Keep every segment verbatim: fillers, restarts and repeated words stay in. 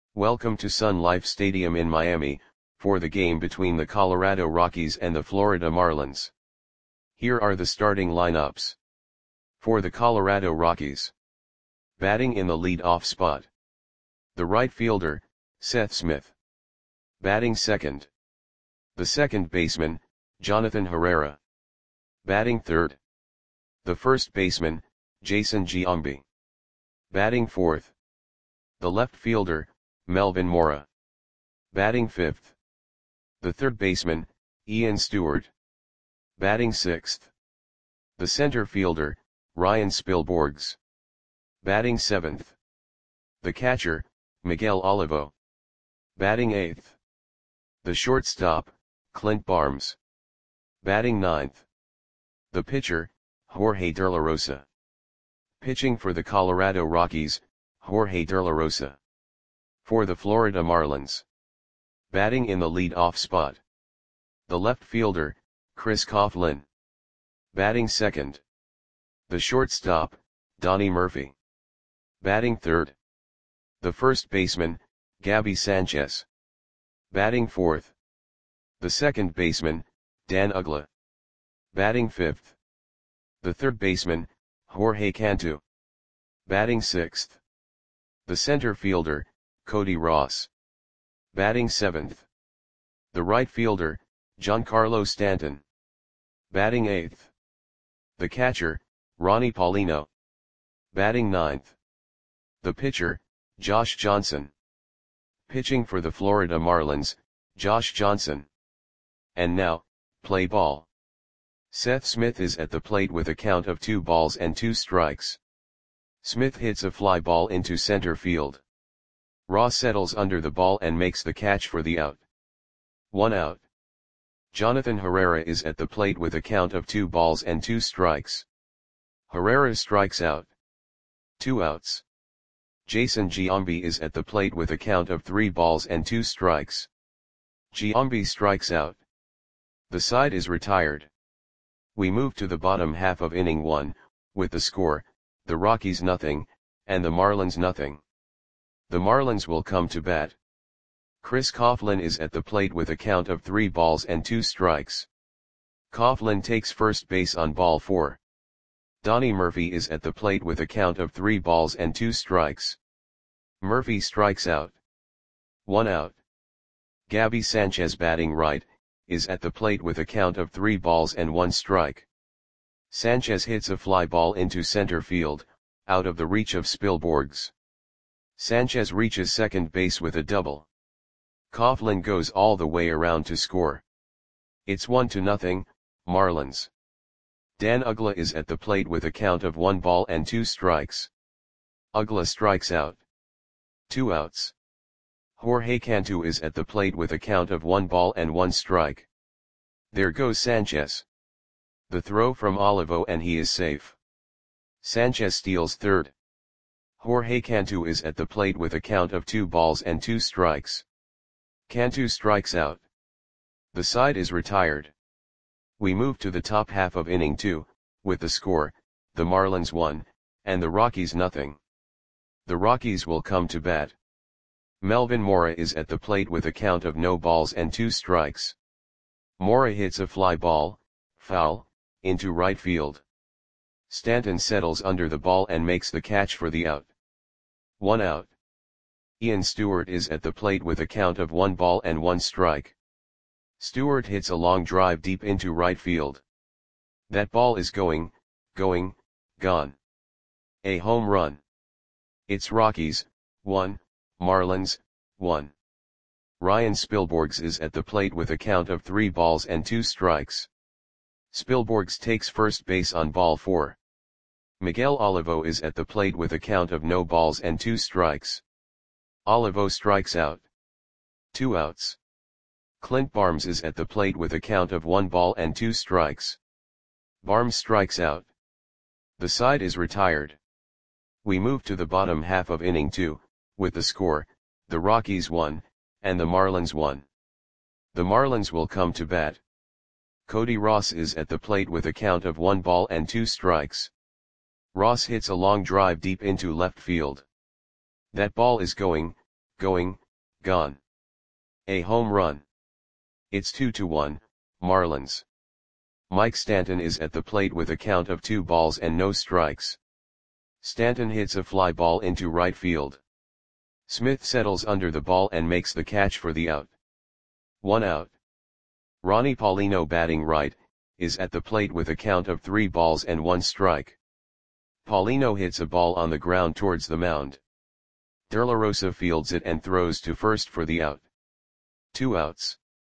Welcome to Sun Life Stadium in Miami, for the game between the Colorado Rockies and the Florida Marlins. Here are the starting lineups. For the Colorado Rockies. Batting in the lead-off spot. The right fielder, Seth Smith. Batting second. The second baseman, Jonathan Herrera. Batting third. The first baseman, Jason Giambi. Batting fourth. The left fielder, Melvin Mora. Batting fifth. The third baseman, Ian Stewart. Batting sixth. The center fielder, Ryan Spilborghs. Batting seventh. The catcher, Miguel Olivo. Batting eighth. The shortstop, Clint Barnes. Batting ninth. The pitcher, Jorge De La Rosa. Pitching for the Colorado Rockies, Jorge De La Rosa. For the Florida Marlins. Batting in the lead-off spot. The left fielder, Chris Coughlin. Batting second. The shortstop, Donnie Murphy. Batting third. The first baseman, Gabby Sanchez. Batting fourth. The second baseman, Dan Uggla. Batting fifth. The third baseman, Jorge Cantu. Batting sixth. The center fielder, Cody Ross. Batting seventh. The right fielder, Giancarlo Stanton. Batting eighth. The catcher, Ronnie Paulino. Batting ninth. The pitcher, Josh Johnson. Pitching for the Florida Marlins, Josh Johnson. And now, play ball. Seth Smith is at the plate with a count of two balls and two strikes. Smith hits a fly ball into center field. Ross settles under the ball and makes the catch for the out. One out. Jonathan Herrera is at the plate with a count of two balls and two strikes. Herrera strikes out. Two outs. Jason Giambi is at the plate with a count of three balls and two strikes. Giambi strikes out. The side is retired. We move to the bottom half of inning one, with the score, the Rockies nothing, and the Marlins nothing. The Marlins will come to bat. Chris Coughlin is at the plate with a count of three balls and two strikes. Coughlin takes first base on ball four. Donnie Murphy is at the plate with a count of three balls and two strikes. Murphy strikes out. One out. Gabby Sanchez batting right, is at the plate with a count of three balls and one strike. Sanchez hits a fly ball into center field, out of the reach of Spilborghs. Sanchez reaches second base with a double. Coughlin goes all the way around to score. It's one to nothing, Marlins. Dan Uggla is at the plate with a count of one ball and two strikes. Uggla strikes out. Two outs. Jorge Cantu is at the plate with a count of one ball and one strike. There goes Sanchez. The throw from Olivo and he is safe. Sanchez steals third. Jorge Cantu is at the plate with a count of two balls and two strikes. Cantu strikes out. The side is retired. We move to the top half of inning two, with the score, the Marlins one, and the Rockies nothing. The Rockies will come to bat. Melvin Mora is at the plate with a count of no balls and two strikes. Mora hits a fly ball, foul, into right field. Stanton settles under the ball and makes the catch for the out. One out. Ian Stewart is at the plate with a count of one ball and one strike. Stewart hits a long drive deep into right field. That ball is going, going, gone. A home run. It's Rockies, one, Marlins, one. Ryan Spilborghs is at the plate with a count of three balls and two strikes. Spilborghs takes first base on ball four. Miguel Olivo is at the plate with a count of no balls and two strikes. Olivo strikes out. Two outs. Clint Barnes is at the plate with a count of one ball and two strikes. Barnes strikes out. The side is retired. We move to the bottom half of inning two, with the score, the Rockies one, and the Marlins one. The Marlins will come to bat. Cody Ross is at the plate with a count of one ball and two strikes. Ross hits a long drive deep into left field. That ball is going, going, gone. A home run. It's two to one, Marlins. Mike Stanton is at the plate with a count of two balls and no strikes. Stanton hits a fly ball into right field. Smith settles under the ball and makes the catch for the out. One out. Ronnie Paulino, batting right, is at the plate with a count of three balls and one strike. Paulino hits a ball on the ground towards the mound. De La Rosa fields it and throws to first for the out. Two outs.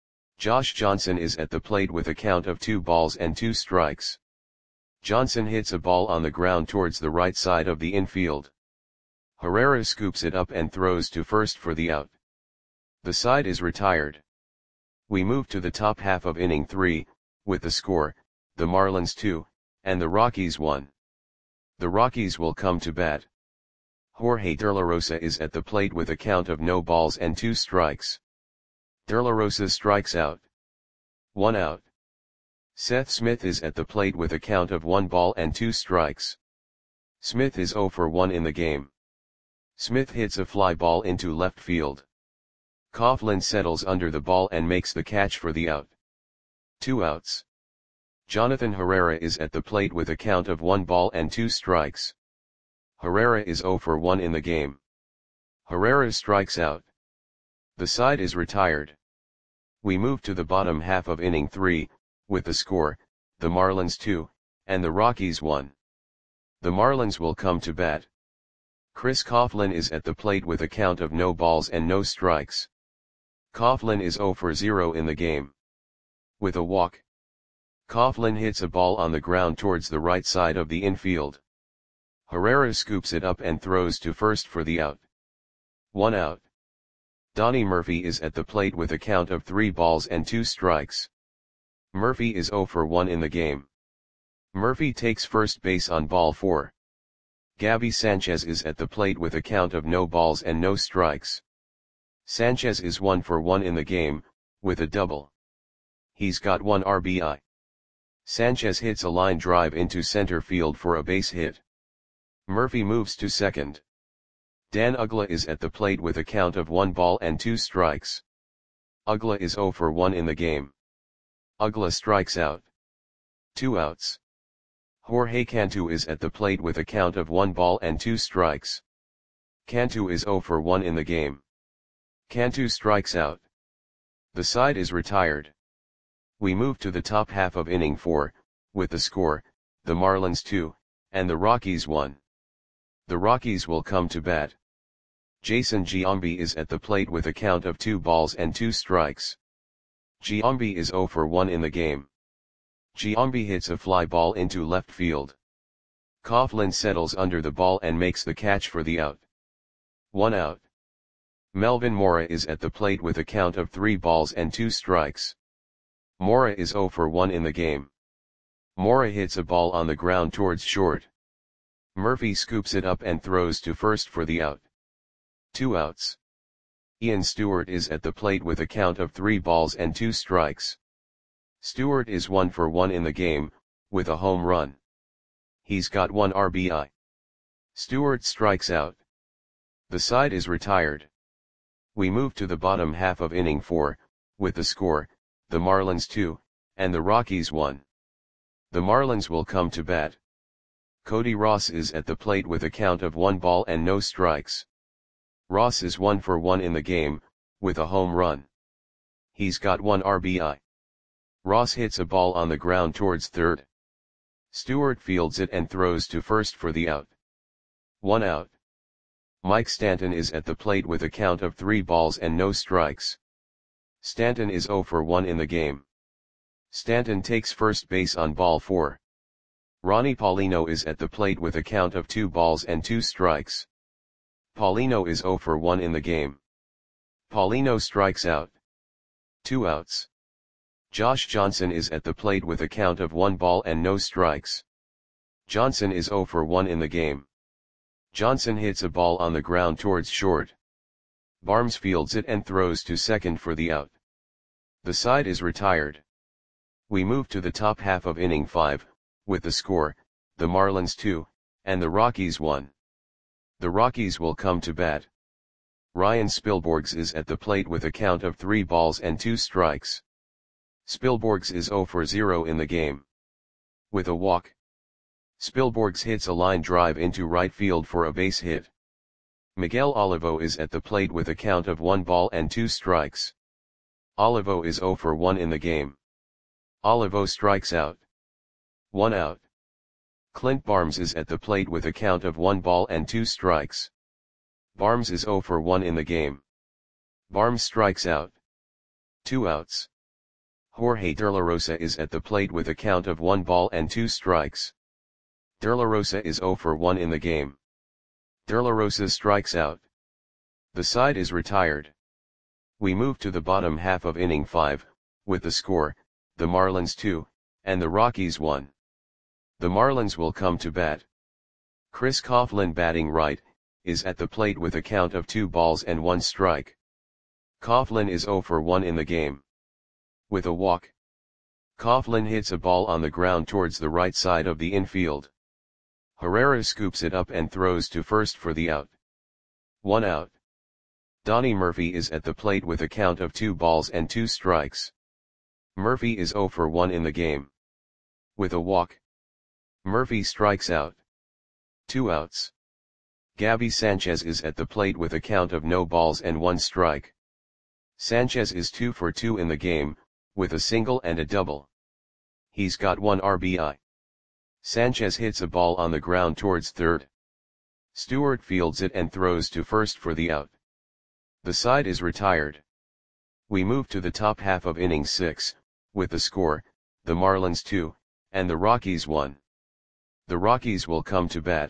Josh Johnson is at the plate with a count of two balls and two strikes. Johnson hits a ball on the ground towards the right side of the infield. Herrera scoops it up and throws to first for the out. The side is retired. We move to the top half of inning three, with the score, the Marlins two, and the Rockies one. The Rockies will come to bat. Jorge De La Rosa is at the plate with a count of no balls and two strikes. De La Rosa strikes out. One out. Seth Smith is at the plate with a count of one ball and two strikes. Smith is zero for one in the game. Smith hits a fly ball into left field. Coughlin settles under the ball and makes the catch for the out. Two outs. Jonathan Herrera is at the plate with a count of one ball and two strikes. Herrera is zero for one in the game. Herrera strikes out. The side is retired. We move to the bottom half of inning three, with the score, the Marlins two, and the Rockies one. The Marlins will come to bat. Chris Coughlin is at the plate with a count of no balls and no strikes. Coughlin is zero for zero in the game. With a walk. Coughlin hits a ball on the ground towards the right side of the infield. Herrera scoops it up and throws to first for the out. One out. Donnie Murphy is at the plate with a count of three balls and two strikes. Murphy is zero for one in the game. Murphy takes first base on ball four. Gabby Sanchez is at the plate with a count of no balls and no strikes. Sanchez is one for one in the game, with a double. He's got one R B I. Sanchez hits a line drive into center field for a base hit. Murphy moves to second. Dan Uggla is at the plate with a count of one ball and two strikes. Uggla is zero for one in the game. Uggla strikes out. Two outs. Jorge Cantu is at the plate with a count of one ball and two strikes. Cantu is zero for one in the game. Cantu strikes out. The side is retired. We move to the top half of inning four, with the score, the Marlins two, and the Rockies one. The Rockies will come to bat. Jason Giambi is at the plate with a count of two balls and two strikes. Giambi is zero for one in the game. Giambi hits a fly ball into left field. Coughlin settles under the ball and makes the catch for the out. One out. Melvin Mora is at the plate with a count of three balls and two strikes. Mora is zero for one in the game. Mora hits a ball on the ground towards short. Murphy scoops it up and throws to first for the out. Two outs. Ian Stewart is at the plate with a count of three balls and two strikes. Stewart is one for one in the game, with a home run. He's got one R B I. Stewart strikes out. The side is retired. We move to the bottom half of inning four, with the score, the Marlins two, and the Rockies one. The Marlins will come to bat. Cody Ross is at the plate with a count of one ball and no strikes. Ross is one for one in the game, with a home run. He's got one R B I. Ross hits a ball on the ground towards third. Stewart fields it and throws to first for the out. One out. Mike Stanton is at the plate with a count of three balls and no strikes. Stanton is zero for one in the game. Stanton takes first base on ball four. Ronnie Paulino is at the plate with a count of two balls and two strikes. Paulino is zero for one in the game. Paulino strikes out. Two outs. Josh Johnson is at the plate with a count of one ball and no strikes. Johnson is zero for one in the game. Johnson hits a ball on the ground towards short. Barnes fields it and throws to second for the out. The side is retired. We move to the top half of inning five, with the score, the Marlins two, and the Rockies one. The Rockies will come to bat. Ryan Spilborghs is at the plate with a count of three balls and two strikes. Spilborghs is zero for zero in the game. With a walk, Spilborghs hits a line drive into right field for a base hit. Miguel Olivo is at the plate with a count of one ball and two strikes. Olivo is zero for one in the game. Olivo strikes out. One out. Clint Barnes is at the plate with a count of one ball and two strikes. Barnes is zero for one in the game. Barnes strikes out. Two outs. Jorge De La Rosa is at the plate with a count of one ball and two strikes. De La Rosa is zero for one in the game. De La Rosa strikes out. The side is retired. We move to the bottom half of inning five, with the score, the Marlins two, and the Rockies one. The Marlins will come to bat. Chris Coughlin, batting right, is at the plate with a count of two balls and one strike. Coughlin is zero for one in the game. With a walk, Coughlin hits a ball on the ground towards the right side of the infield. Herrera scoops it up and throws to first for the out. One out. Donnie Murphy is at the plate with a count of two balls and two strikes. Murphy is zero for one in the game. With a walk, Murphy strikes out. Two outs. Gabby Sanchez is at the plate with a count of no balls and one strike. Sanchez is two for two in the game, with a single and a double. He's got one R B I. Sanchez hits a ball on the ground towards third. Stewart fields it and throws to first for the out. The side is retired. We move to the top half of inning six, with the score, the Marlins two, and the Rockies one. The Rockies will come to bat.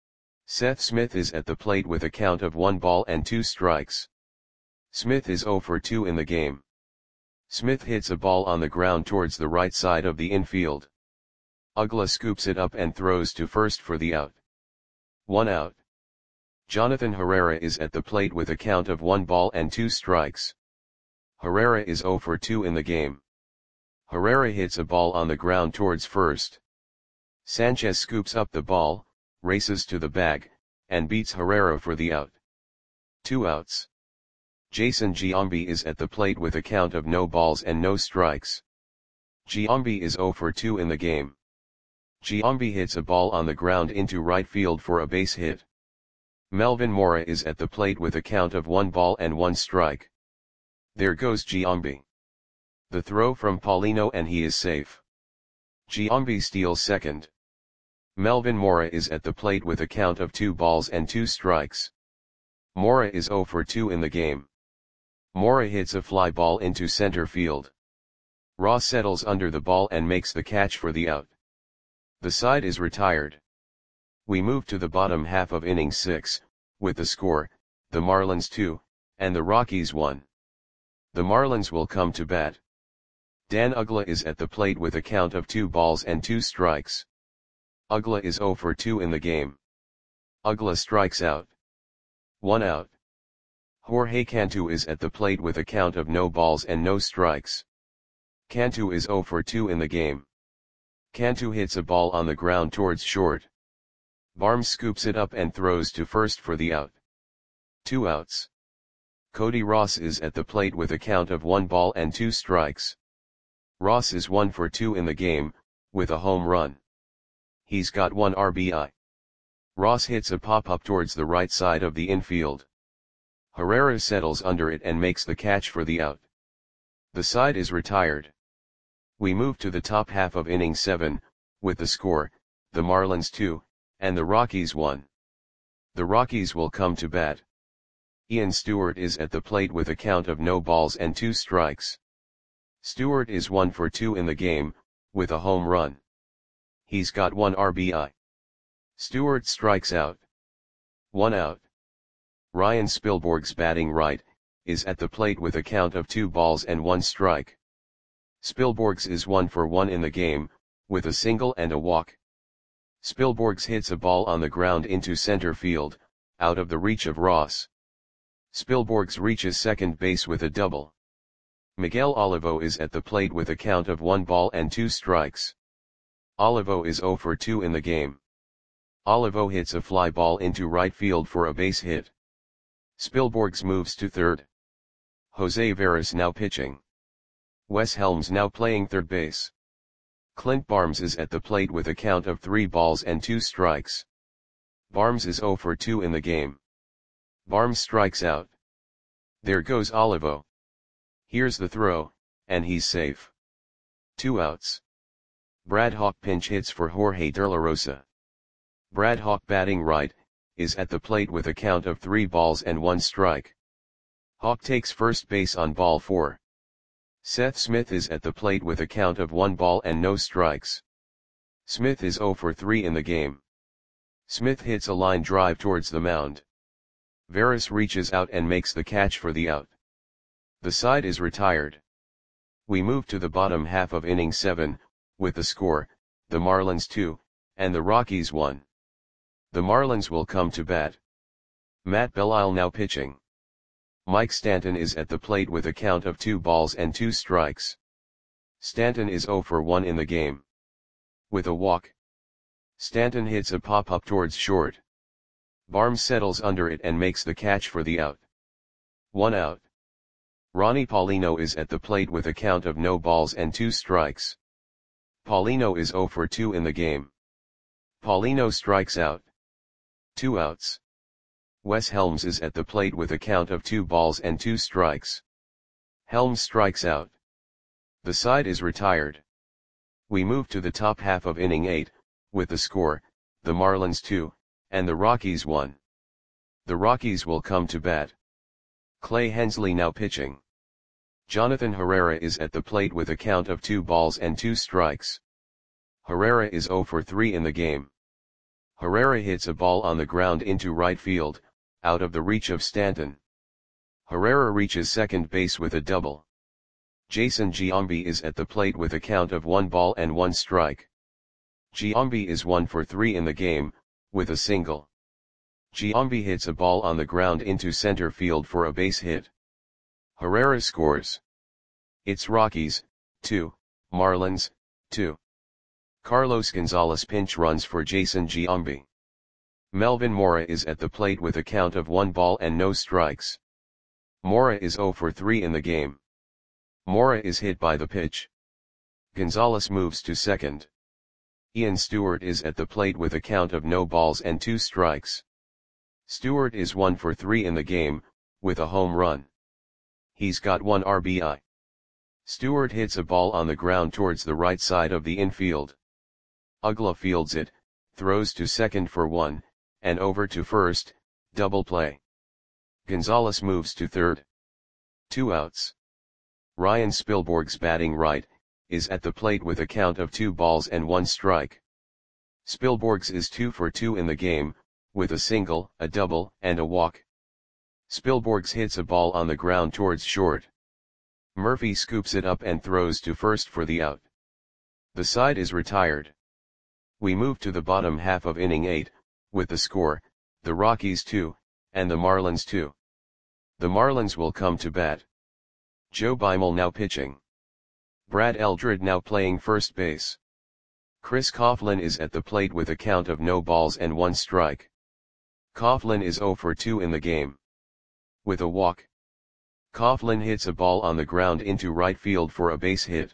Seth Smith is at the plate with a count of one ball and two strikes. Smith is zero for two in the game. Smith hits a ball on the ground towards the right side of the infield. Uggla scoops it up and throws to first for the out. One out. Jonathan Herrera is at the plate with a count of one ball and two strikes. Herrera is zero for two in the game. Herrera hits a ball on the ground towards first. Sanchez scoops up the ball, races to the bag, and beats Herrera for the out. Two outs. Jason Giambi is at the plate with a count of no balls and no strikes. Giambi is zero for two in the game. Giambi hits a ball on the ground into right field for a base hit. Melvin Mora is at the plate with a count of one ball and one strike. There goes Giambi. The throw from Paulino and he is safe. Giambi steals second. Melvin Mora is at the plate with a count of two balls and two strikes. Mora is zero for two in the game. Mora hits a fly ball into center field. Ross settles under the ball and makes the catch for the out. The side is retired. We move to the bottom half of inning six, with the score, the Marlins two, and the Rockies one. The Marlins will come to bat. Dan Uggla is at the plate with a count of two balls and two strikes. Uggla is zero for two in the game. Uggla strikes out. One out. Jorge Cantu is at the plate with a count of no balls and no strikes. Cantu is zero for two in the game. Cantu hits a ball on the ground towards short. Barnes scoops it up and throws to first for the out. Two outs. Cody Ross is at the plate with a count of one ball and two strikes. Ross is one for two in the game, with a home run. He's got one R B I. Ross hits a pop-up towards the right side of the infield. Herrera settles under it and makes the catch for the out. The side is retired. We move to the top half of inning seven, with the score, the Marlins two, and the Rockies one. The Rockies will come to bat. Ian Stewart is at the plate with a count of no balls and two strikes. Stewart is one for two in the game, with a home run. He's got one R B I. Stewart strikes out. One out. Ryan Spilborghs, batting right, is at the plate with a count of two balls and one strike. Spilborghs is one for one in the game, with a single and a walk. Spilborghs hits a ball on the ground into center field, out of the reach of Ross. Spilborghs reaches second base with a double. Miguel Olivo is at the plate with a count of one ball and two strikes. Olivo is zero for two in the game. Olivo hits a fly ball into right field for a base hit. Spilborghs moves to third. Jose Veras now pitching. Wes Helms now playing third base. Clint Barnes is at the plate with a count of three balls and two strikes. Barnes is oh for two in the game. Barnes strikes out. There goes Olivo. Here's the throw, and he's safe. Two outs. Brad Hawk pinch hits for Jorge De La Rosa. Brad Hawk batting right, is at the plate with a count of three balls and one strike. Hawk takes first base on ball four. Seth Smith is at the plate with a count of one ball and no strikes. Smith is oh for three in the game. Smith hits a line drive towards the mound. Veras reaches out and makes the catch for the out. The side is retired. We move to the bottom half of inning seven, with the score, the Marlins two, and the Rockies one. The Marlins will come to bat. Matt Belisle now pitching. Mike Stanton is at the plate with a count of two balls and two strikes. Stanton is oh for one in the game. With a walk. Stanton hits a pop-up towards short. Barnes settles under it and makes the catch for the out. One out. Ronnie Paulino is at the plate with a count of no balls and two strikes. Paulino is oh for two in the game. Paulino strikes out. Two outs. Wes Helms is at the plate with a count of two balls and two strikes. Helms strikes out. The side is retired. We move to the top half of inning eight, with the score, the Marlins two, and the Rockies one. The Rockies will come to bat. Clay Hensley now pitching. Jonathan Herrera is at the plate with a count of two balls and two strikes. Herrera is oh for three in the game. Herrera hits a ball on the ground into right field, out of the reach of Stanton. Herrera reaches second base with a double. Jason Giambi is at the plate with a count of one ball and one strike. Giambi is one for three in the game, with a single. Giambi hits a ball on the ground into center field for a base hit. Herrera scores. It's Rockies, two, Marlins, two. Carlos Gonzalez pinch runs for Jason Giambi. Melvin Mora is at the plate with a count of one ball and no strikes. Mora is oh for three in the game. Mora is hit by the pitch. Gonzalez moves to second. Ian Stewart is at the plate with a count of no balls and two strikes. Stewart is one for three in the game, with a home run. He's got one R B I. Stewart hits a ball on the ground towards the right side of the infield. Uggla fields it, throws to second for one, and over to first, double play. Gonzalez moves to third. Two outs. Ryan Spilborghs batting right, is at the plate with a count of two balls and one strike. Spilborghs is two for two in the game, with a single, a double, and a walk. Spilborghs hits a ball on the ground towards short. Murphy scoops it up and throws to first for the out. The side is retired. We move to the bottom half of inning eight, with the score, the Rockies two, and the Marlins two. The Marlins will come to bat. Joe Beimel now pitching. Brad Eldred now playing first base. Chris Coughlin is at the plate with a count of no balls and one strike. Coughlin is oh for two in the game. With a walk. Coughlin hits a ball on the ground into right field for a base hit.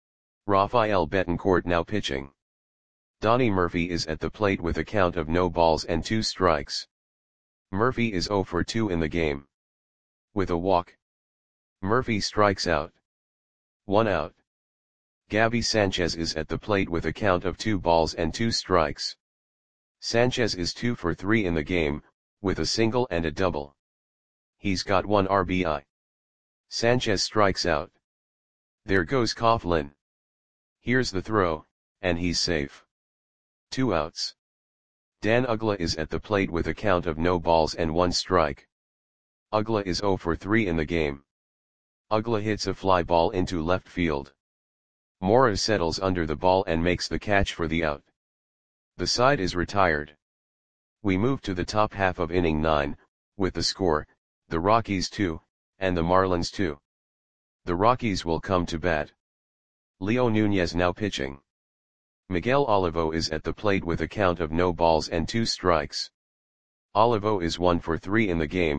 Rafael Betancourt now pitching. Donnie Murphy is at the plate with a count of no balls and two strikes. Murphy is oh for two in the game. With a walk. Murphy strikes out. One out. Gabby Sanchez is at the plate with a count of two balls and two strikes. Sanchez is two for three in the game, with a single and a double. He's got one R B I. Sanchez strikes out. There goes Coughlin. Here's the throw, and he's safe. Two outs. Dan Uggla is at the plate with a count of no balls and one strike. Uggla is oh for three in the game. Uggla hits a fly ball into left field. Mora settles under the ball and makes the catch for the out. The side is retired. We move to the top half of inning nine, with the score, the Rockies two, and the Marlins two. The Rockies will come to bat. Leo Nunez now pitching. Miguel Olivo is at the plate with a count of no balls and two strikes. Olivo is one for three in the game,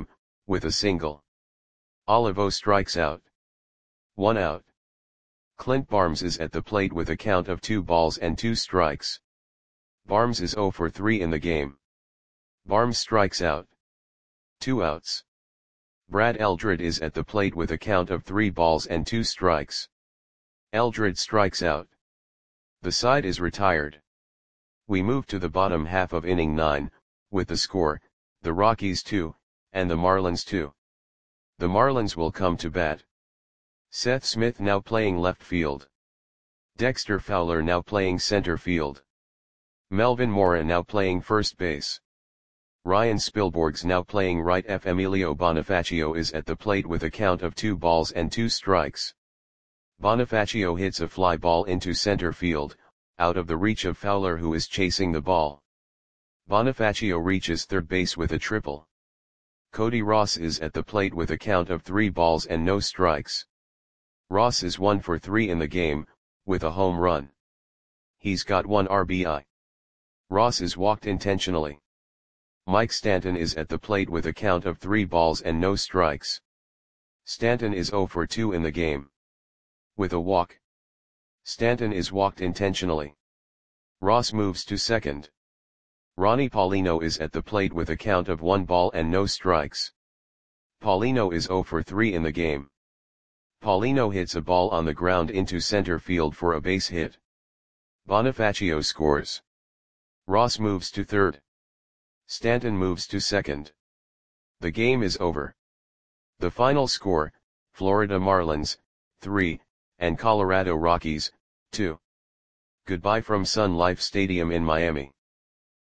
with a single. Olivo strikes out. One out. Clint Barnes is at the plate with a count of two balls and two strikes. Barnes is zero for three in the game. Barnes strikes out. Two outs. Brad Eldred is at the plate with a count of three balls and two strikes. Eldred strikes out. The side is retired. We move to the bottom half of inning nine, with the score, the Rockies two, and the Marlins two. The Marlins will come to bat. Seth Smith now playing left field. Dexter Fowler now playing center field. Melvin Mora now playing first base. Ryan Spilborghs now playing right. F. Emilio Bonifacio is at the plate with a count of two balls and two strikes. Bonifacio hits a fly ball into center field, out of the reach of Fowler, who is chasing the ball. Bonifacio reaches third base with a triple. Cody Ross is at the plate with a count of three balls and no strikes. Ross is one for three in the game, with a home run. He's got one R B I. Ross is walked intentionally. Mike Stanton is at the plate with a count of three balls and no strikes. Stanton is zero for two in the game. With a walk. Stanton is walked intentionally. Ross moves to second. Ronnie Paulino is at the plate with a count of one ball and no strikes. Paulino is zero for three in the game. Paulino hits a ball on the ground into center field for a base hit. Bonifacio scores. Ross moves to third. Stanton moves to second. The game is over. The final score, Florida Marlins, three, and Colorado Rockies, two. Goodbye from Sun Life Stadium in Miami.